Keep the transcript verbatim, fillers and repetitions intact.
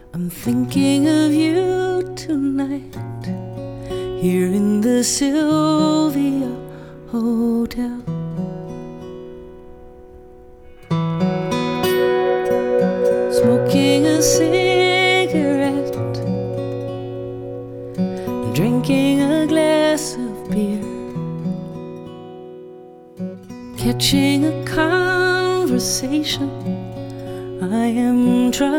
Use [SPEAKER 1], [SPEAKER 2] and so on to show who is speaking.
[SPEAKER 1] I'm thinking of you tonight, here in the Sylvia Hotel. Smoking a cigarette and drinking a glass of beer, catching a conversation I am trying